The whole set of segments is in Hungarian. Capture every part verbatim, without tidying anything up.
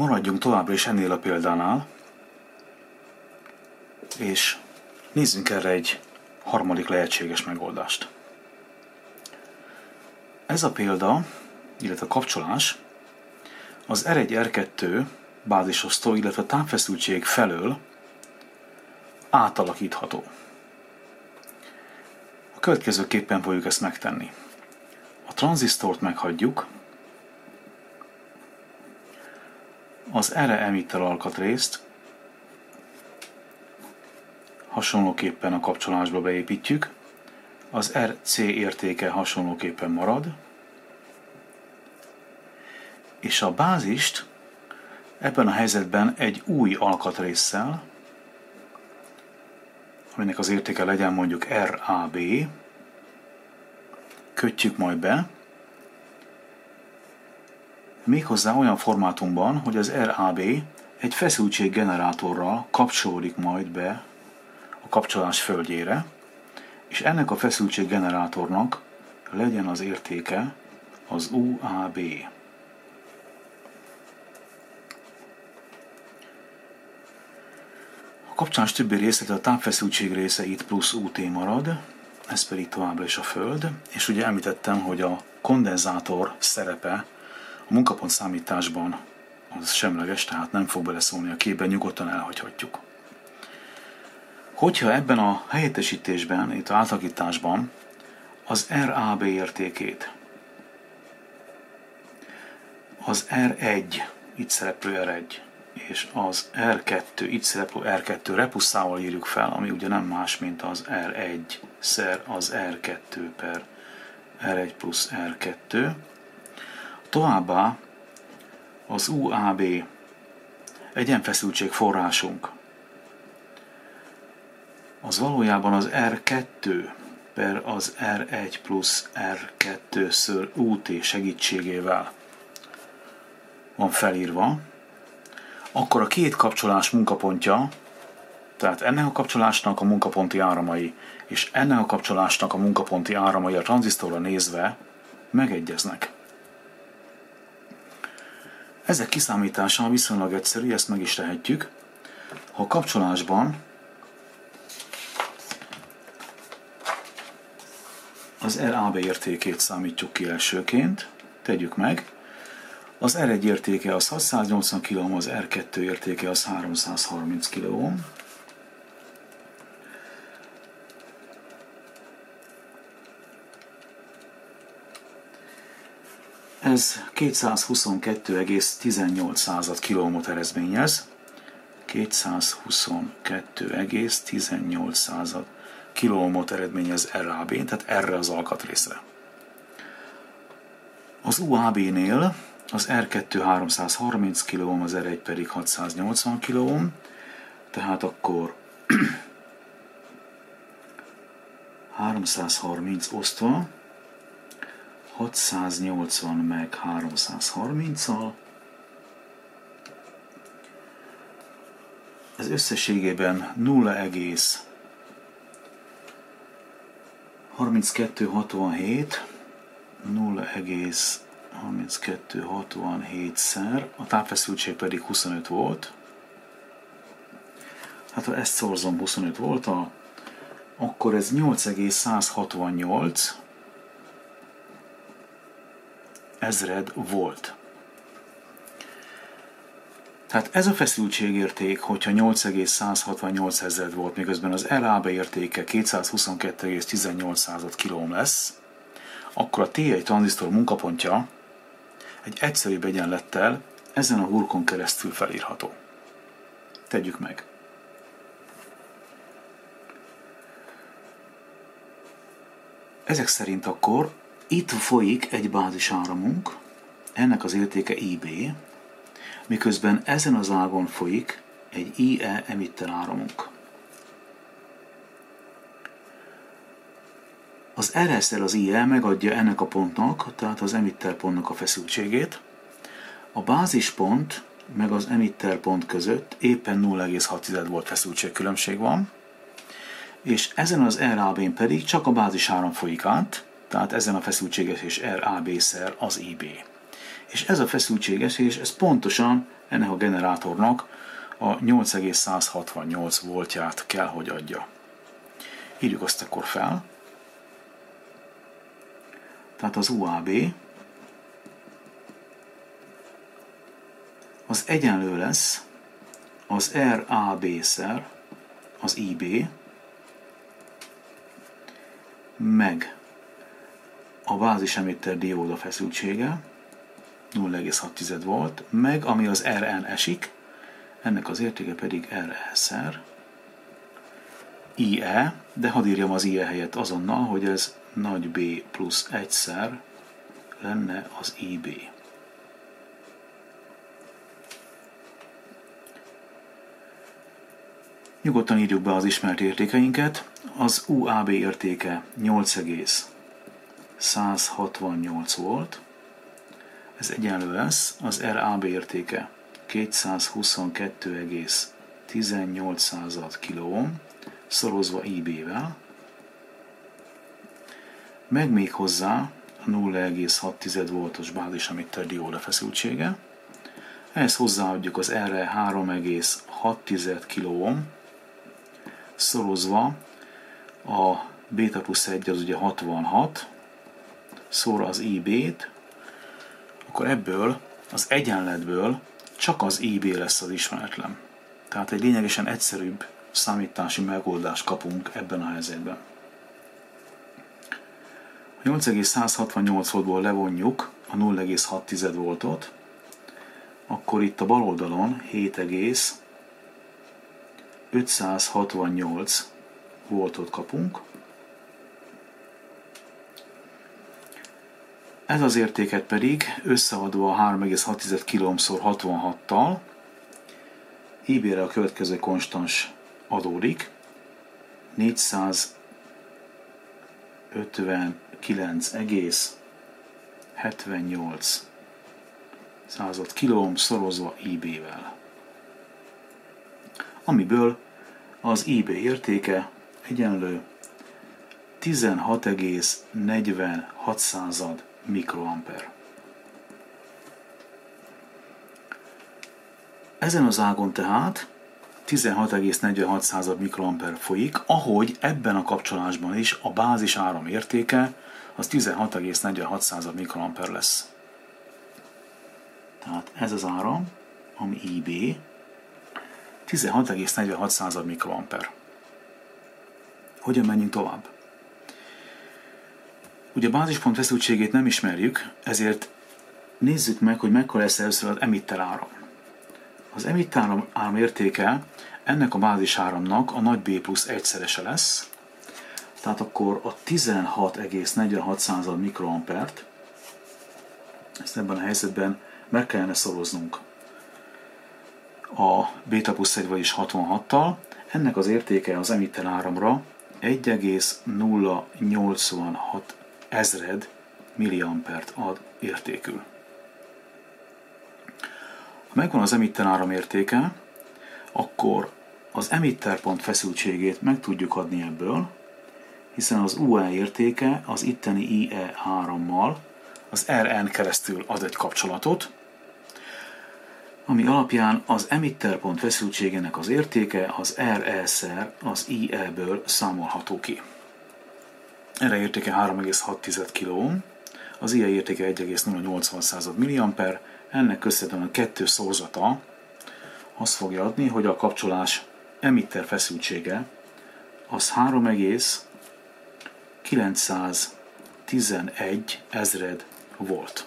Maradjunk továbbra is ennél a példánál, és nézzünk erre egy harmadik lehetséges megoldást. Ez a példa, illetve a kapcsolás az er egy er kettő bázisosztó, illetve tápfeszültség felől átalakítható. A következőképpen fogjuk ezt megtenni. A tranzisztort meghagyjuk, az erre emitter alkatrészt hasonlóképpen a kapcsolásba beépítjük, az er cé értéke hasonlóképpen marad, és a bázist ebben a helyzetben egy új alkatrésszel, aminek az értéke legyen mondjuk er á bé, kötjük majd be, méghozzá olyan formátumban, hogy az er á bé egy feszültséggenerátorral kapcsolódik majd be a kapcsolás földjére, és ennek a feszültséggenerátornak legyen az értéke az u á bé. A kapcsolás többi részlete, a tápfeszültség része itt plusz ut marad, ez pedig továbbra is a föld, és ugye említettem, hogy a kondenzátor szerepe a munkapont számításban az semleges, tehát nem fog beleszólni a képben, nyugodtan elhagyhatjuk. Hogyha ebben a helyettesítésben, itt az átalakításban az er á bé értékét, az er egy, itt szereplő er egy, és az er kettő, itt szereplő er kettő repusszával írjuk fel, ami ugye nem más, mint az er egy szer az er kettő per er egy plusz er kettő. Továbbá az u á bé egyenfeszültség forrásunk, az valójában az er kettő per az er egy plusz er kettő ször ut segítségével van felírva, akkor a két kapcsolás munkapontja, tehát ennek a kapcsolásnak a munkaponti áramai és ennek a kapcsolásnak a munkaponti áramai a tranzisztorra nézve megegyeznek. Ezek kiszámítása viszonylag egyszerű, ezt meg is tehetjük. Ha a kapcsolásban az er á bé értékét számítjuk ki elsőként, tegyük meg. Az er egy értéke az hatszáznyolcvan kiloohm, az er kettő értéke az háromszázharminc kiloohm. Ez kétszázhuszonkettő egész tizennyolc kiloohmot eredményez. kétszázhuszonkettő egész tizennyolc kiloohmot eredményez er á bén, tehát erre az alkatrészre. Az u á bé-nél az er kettő háromszázharminc kiloohm, az er egy pedig hatszáznyolcvan kiloohm, tehát akkor háromszázharminc osztva hatszáznyolcvan meg háromszázharminccal, ez összességében nulla egész harminckettő hatvanhét, nulla egész harminckettő hatvanhét szer, a tápfeszültség pedig huszonöt volt. Hát ha ezt szorzom huszonöt volttal, akkor ez nyolc egész százhatvannyolc ezred volt. Tehát ez a feszültségérték, hogyha nyolc egész százhatvannyolc ezred volt, miközben az er á bé értéke kétszázhuszonkettő egész tizennyolc kiloohm lesz, akkor a té egy tranzisztor munkapontja egy egyszerűbb egyenlettel ezen a hurkon keresztül felírható. Tegyük meg. Ezek szerint akkor itt folyik egy bázisáramunk, ennek az értéke i bé, miközben ezen az ágon folyik egy i e emitter áramunk. Az er es-szel az i e megadja ennek a pontnak, tehát az emitter pontnak a feszültségét. A bázispont meg az emitter pont között éppen nulla egész hat volt feszültségkülönbség van, és ezen az er á bén pedig csak a bázisáram folyik át, tehát ezen a feszültségesés er á bé szer az i bé. És ez a feszültségesés, ez pontosan ennek a generátornak a nyolc egész százhatvannyolc voltját kell, hogy adja. Írjuk azt akkor fel. Tehát az u á bé az egyenlő lesz az er á bé-szer az i bé, meg a bázis emitter dióda feszültsége, nulla egész hat volt, meg ami az er en esik, ennek az értéke pedig er e-szer i e, de hadd írjam az i e helyett azonnal, hogy ez nagy B plusz egyszer lenne az i bé. Nyugodtan írjuk be az ismert értékeinket. Az u á bé értéke nyolc egész százhatvannyolc volt, ez egyenlő lesz az er á bé értéke kétszázhuszonkettő egész tizennyolc kiloohm szorozva i bé-vel, meg még hozzá a nulla egész hat voltos bázis emitter dióda feszültsége, ehhez hozzáadjuk az erre három egész hat kiloohm szorozva a béta plusz egy az ugye hatvanhat, szor az i bé-t, akkor ebből az egyenletből csak az i bé lesz az ismeretlen. Tehát egy lényegesen egyszerűbb számítási megoldást kapunk ebben a helyzetben. A nyolc egész százhatvannyolc voltból levonjuk a nulla egész hat voltot, akkor itt a bal oldalon hét egész ötszázhatvannyolc voltot kapunk. Ez az értéket pedig összeadva a három egész hat kiloohm-szor hatvanhattal i bé-re a következő konstans adódik, négyszázötvenkilenc egész hetvennyolc század kiloohm szorozva i bé-vel. Amiből az i bé értéke egyenlő tizenhat egész negyvenhat mikroamper. Ezen az ágon tehát tizenhat egész negyvenhat mikroamper folyik, ahogy ebben a kapcsolásban is a bázis áram értéke az tizenhat egész negyvenhat mikroamper lesz. Tehát ez az áram, ami i bé, tizenhat egész negyvenhat mikroamper. Hogyan menjünk tovább? Ugye a bázispont feszültségét nem ismerjük, ezért nézzük meg, hogy mekkora lesz először az emitter áram. Az emitter áram értéke ennek a bázis áramnak a nagy B plusz egyszerese lesz, tehát akkor a tizenhat egész negyvenhat mikroampert, ezt ebben a helyzetben meg kellene szoroznunk a béta plusz egy, vagyis hatvanhattal, ennek az értéke az emitter áramra egy egész nulla nyolcvanhat ezred milliampert ad értékül. Ha megvan az emitter áram értéke, akkor az emitterpont feszültségét meg tudjuk adni ebből, hiszen az u e értéke az itteni i e árammal az er en keresztül ad egy kapcsolatot, ami alapján az emitterpont feszültségének az értéke az er e-szer az i e-ből számolható ki. Erre értéke három egész hat kiloohm, az i e értéke egy egész nulla nyolcvan milliamper, ennek köszönhetően a kettő szorzata azt fogja adni, hogy a kapcsolás emitter feszültsége az három egész kilencszáztizenegy ezred volt.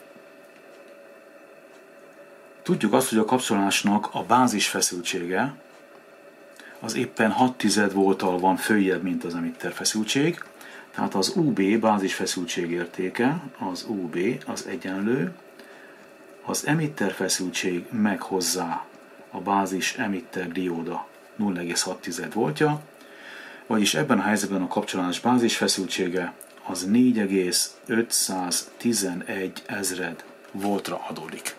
Tudjuk azt, hogy a kapcsolásnak a bázis feszültsége az éppen hat volttal van följebb, mint az emitter feszültség, tehát az u bé bázis feszültség értéke, az u bé az egyenlő, az emitter feszültség meg hozzá a bázis emitter dióda nulla egész hat voltja, vagyis ebben a helyzetben a kapcsolás bázis feszültsége az négy egész ötszáztizenegy ezred voltra adódik.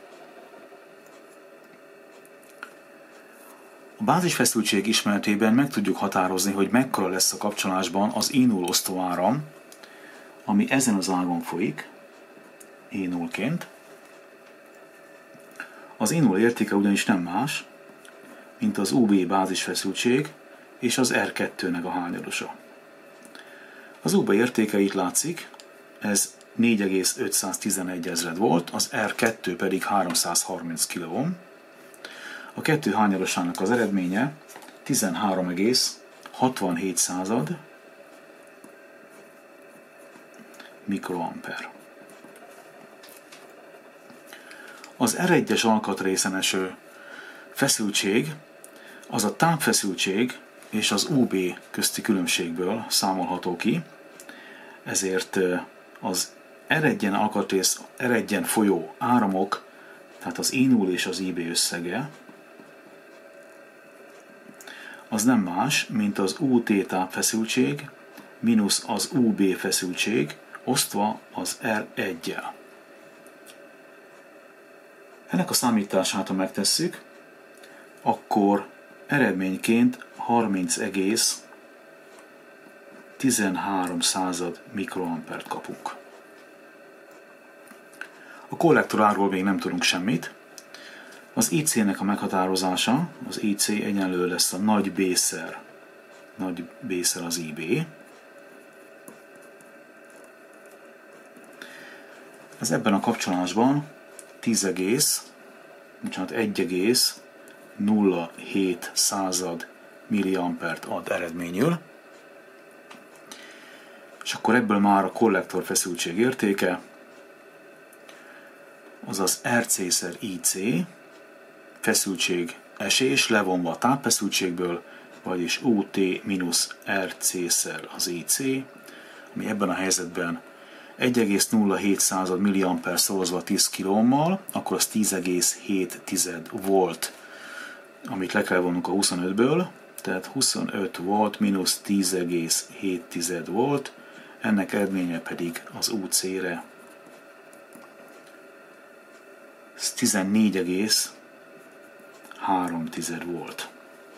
A bázisfeszültség ismeretében meg tudjuk határozni, hogy mekkora lesz a kapcsolásban az I null osztóáram, ami ezen az ágon folyik, I nullként. Az I null értéke ugyanis nem más, mint az u bé bázisfeszültség és az er kettőnek a hányadosa. Az u bé értéke itt látszik, ez négy egész ötszáztizenegy ezred volt, az er kettő pedig háromszázharminc kiloohm. A kettő hányadosának az eredménye tizenhárom egész hatvanhét század mikroamper. Az er egyes alkatrészen eső feszültség az a tápfeszültség és az u bé közti különbségből számolható ki, ezért az er egyen alkatrész, er egyen folyó áramok, tehát az I null és az I bé összege, az nem más, mint az u té tápfeszültség mínusz az u bé feszültség osztva az er egyel. Ennek a számítását, ha megtesszük, akkor eredményként harminc egész tizenhárom század mikroampert kapunk. A kollektorárról még nem tudunk semmit. Az I cé-nek a meghatározása, az I C egyenlő lesz a nagy B-szer, nagy B-szer az I bé. Ez ebben a kapcsolásban tíz egész, bocsánat, egy egész nulla hét század milliampert ad eredményül. És akkor ebből már a kollektor feszültség értéke, azaz er cé-szer I C, feszültség esés levonva a tápfeszültségből, vagyis u té mínusz er cé-szer az I C, ami ebben a helyzetben egy egész nulla hét század milliamper szorozva tíz kilómmal, akkor az tíz egész hét volt, amit le kell vonnunk a huszonötből, tehát huszonöt volt mínusz tíz egész hét volt, ennek eredménye pedig az u cé-re tizennégy egész három volt.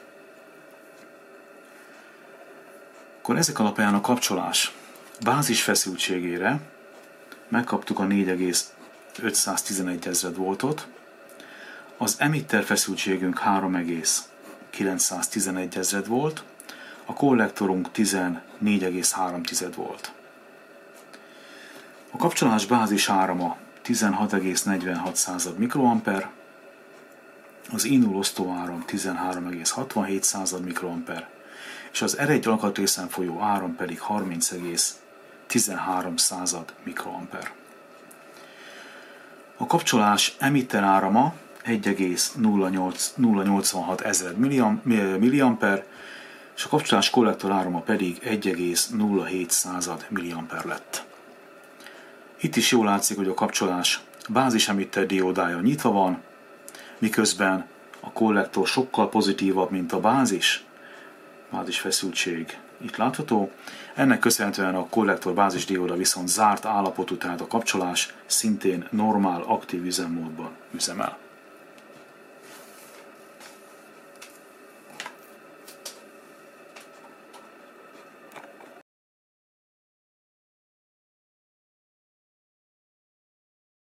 Akkor ezek alapján a kapcsolás bázis feszültségére megkaptuk a négy egész ötszáztizenegy ezred voltot, az emitter feszültségünk három egész kilencszáztizenegy ezred volt, a kollektorunk tizennégy egész három volt. A kapcsolás bázis árama tizenhat egész negyvenhat század mikroamper, az I null osztóáram tizenhárom egész hatvanhét század mikroamper, és az er egy alkatrészen folyó áram pedig harminc egész tizenhárom század mikroamper. A kapcsolás emitter árama egy egész nulla nyolcvanhat ezred milliamper, és a kapcsolás kollektor árama pedig egy egész nulla hét század milliamper lett. Itt is jól látszik, hogy a kapcsolás bázis emitter diódája nyitva van, miközben a kollektor sokkal pozitívabb, mint a bázis, bázis feszültség itt látható. Ennek köszönhetően a kollektor bázis dióda viszont zárt állapotú, tehát a kapcsolás szintén normál aktív üzemmódban üzemel.